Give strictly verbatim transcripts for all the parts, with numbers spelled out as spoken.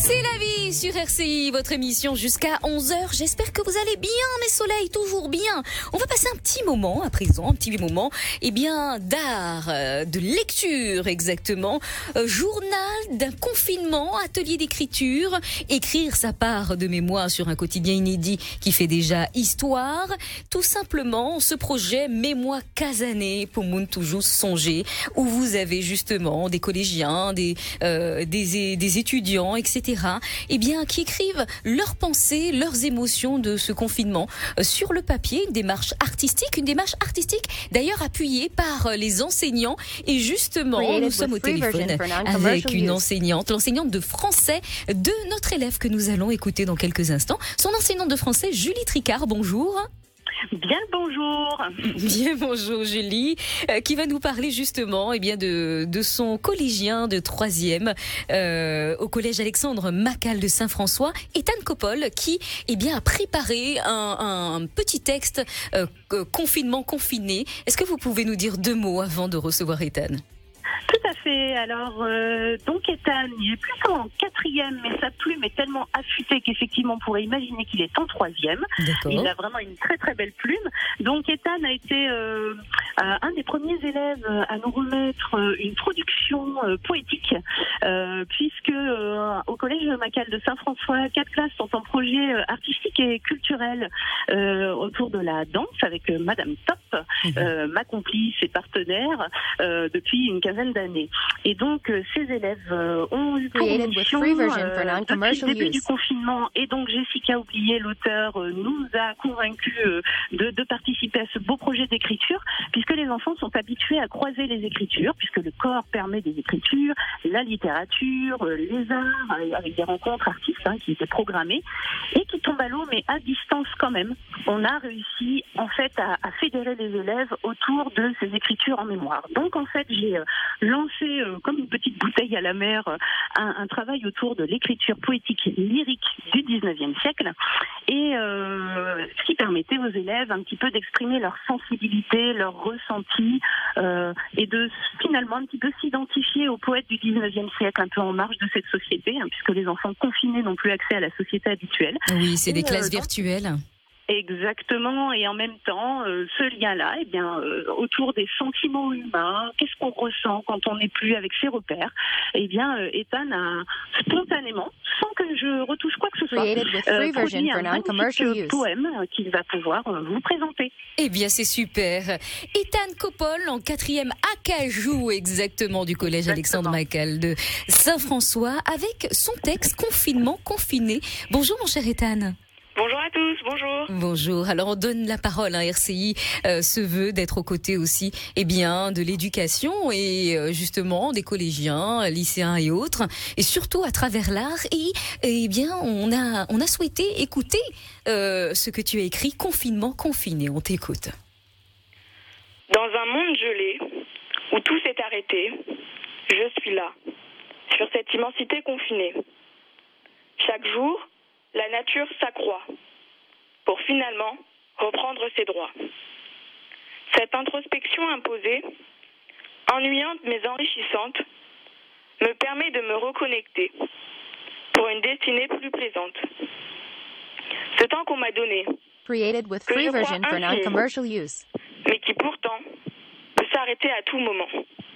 C'est la vie sur R C I, votre émission jusqu'à onze heures. J'espère que vous allez bien, mes soleils, toujours bien. On va passer un petit moment à présent, un petit moment, eh bien, d'art, euh, de lecture exactement, euh, journal d'un confinement, atelier d'écriture, écrire sa part de mémoire sur un quotidien inédit qui fait déjà histoire. Tout simplement, ce projet Mémoire Casané pour moun toujours songer, où vous avez justement des collégiens, des, euh, des, des étudiants, et cetera, eh bien, qui écrivent leurs pensées, leurs émotions de ce confinement euh, sur le papier, une démarche artistique, une démarche artistique d'ailleurs appuyée par euh, les enseignants. Et justement, nous sommes au téléphone avec une enseignante, l'enseignante de français de notre élève que nous allons écouter dans quelques instants. Son enseignante de français, Julie Tricard, bonjour. Bien le bonjour. Bien bonjour Julie, euh, qui va nous parler justement eh bien de de son collégien de troisième euh, au collège Alexandre Macal de Saint-François, Ethan Coppol, qui eh bien a préparé un, un petit texte euh, confinement confiné. Est-ce que vous pouvez nous dire deux mots avant de recevoir Ethan? Tout à fait. Alors, euh, donc Ethan, il est plutôt en quatrième, mais sa plume est tellement affûtée qu'effectivement, on pourrait imaginer qu'il est en troisième. D'accord. Il a vraiment une très très belle plume. Donc Ethan a été euh, un des premiers élèves à nous remettre une production euh, poétique, euh, puisque euh, au collège Macal de Saint-François, quatre classes sont en projet artistique et culturel euh, autour de la danse avec euh, Madame Top, mmh. euh, ma complice et partenaire euh, depuis une quinzaine d'années. Et donc, euh, ces élèves euh, ont eu pour mission euh, depuis le début du confinement. Et donc, Jessica Oublié, l'auteur, euh, nous a convaincus euh, de, de participer à ce beau projet d'écriture, puisque les enfants sont habitués à croiser les écritures, puisque le corps permet des écritures, la littérature, euh, les arts, euh, avec des rencontres artistes hein, qui étaient programmées, et qui tombent à l'eau, mais à distance quand même. On a réussi, en fait, à, à fédérer les élèves autour de ces écritures en mémoire. Donc, en fait, j'ai euh, lancé euh, comme une petite bouteille à la mer euh, un, un travail autour de l'écriture poétique lyrique du dix-neuvième siècle et euh, ce qui permettait aux élèves un petit peu d'exprimer leur sensibilité, leur ressenti euh, et de finalement un petit peu s'identifier aux poètes du dix-neuvième siècle, un peu en marge de cette société, hein, puisque les enfants confinés n'ont plus accès à la société habituelle. Oui, c'est et, des classes euh, virtuelles. Exactement, et en même temps, euh, ce lien-là, eh bien, euh, autour des sentiments humains, qu'est-ce qu'on ressent quand on n'est plus avec ses repères, eh bien, euh, Ethan a spontanément, sans que je retouche quoi que ce soit, euh, produit un magnifique poème qu'il va pouvoir euh, vous présenter. Eh bien, c'est super. Ethan Coppol, en quatrième Acajou, exactement, du collège exactement. Alexandre Macal de Saint-François, avec son texte Confinement confiné. Bonjour, mon cher Ethan. Bonjour à tous, bonjour. Bonjour. Alors on donne la parole à hein, R C I, euh, se veut d'être aux côtés aussi, eh bien, de l'éducation et euh, justement des collégiens, lycéens et autres, et surtout à travers l'art. Et eh bien, on a on a souhaité écouter euh, ce que tu as écrit, Confinement confiné. On t'écoute. Dans un monde gelé où tout s'est arrêté, je suis là, sur cette immensité confinée. Chaque jour, la nature s'accroît pour finalement reprendre ses droits. Cette introspection imposée, ennuyante mais enrichissante, me permet de me reconnecter pour une destinée plus plaisante. Ce temps qu'on m'a donné, created with free version for non-commercial use, mais qui pourtant peut s'arrêter à tout moment.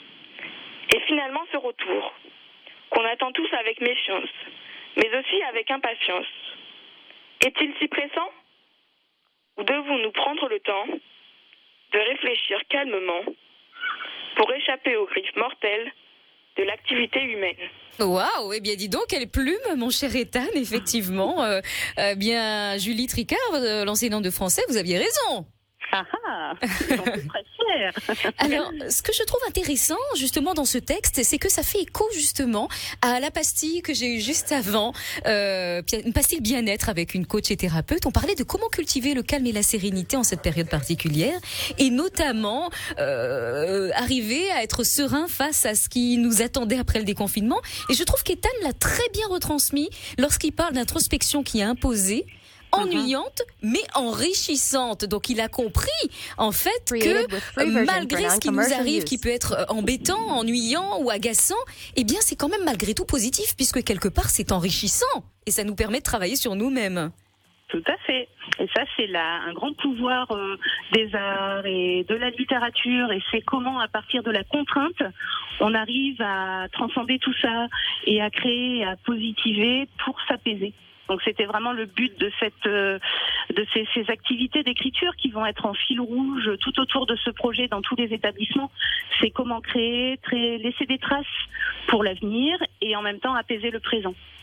Et finalement ce retour, qu'on attend tous avec méfiance, mais aussi avec impatience. Est-il si pressant? Ou devons-nous prendre le temps de réfléchir calmement pour échapper aux griffes mortelles de l'activité humaine? Waouh, eh bien dis donc, quelle plume, mon cher Ethan, effectivement. euh, euh, bien, Julie Tricard, euh, l'enseignante de français, vous aviez raison. Ah ah, j'en suis très fière. Alors, ce que je trouve intéressant, justement, dans ce texte, c'est que ça fait écho, justement, à la pastille que j'ai eue juste avant, euh, une pastille bien-être avec une coach et thérapeute. On parlait de comment cultiver le calme et la sérénité en cette période particulière, et notamment euh, arriver à être serein face à ce qui nous attendait après le déconfinement. Et je trouve qu'Ethan l'a très bien retransmis lorsqu'il parle d'introspection qui a imposé ennuyante mais enrichissante. Donc il a compris en fait Created que with free version malgré for ce qui nous non-commercial arrive, use. qui peut être embêtant, ennuyant ou agaçant, eh bien c'est quand même malgré tout positif puisque quelque part c'est enrichissant et ça nous permet de travailler sur nous-mêmes. Tout à fait. Et ça, c'est la, un grand pouvoir euh, des arts et de la littérature. Et c'est comment, à partir de la contrainte, on arrive à transcender tout ça et à créer, à positiver pour s'apaiser. Donc c'était vraiment le but de cette, euh, de ces, ces activités d'écriture qui vont être en fil rouge tout autour de ce projet dans tous les établissements. C'est comment créer, très, laisser des traces pour l'avenir et en même temps apaiser le présent.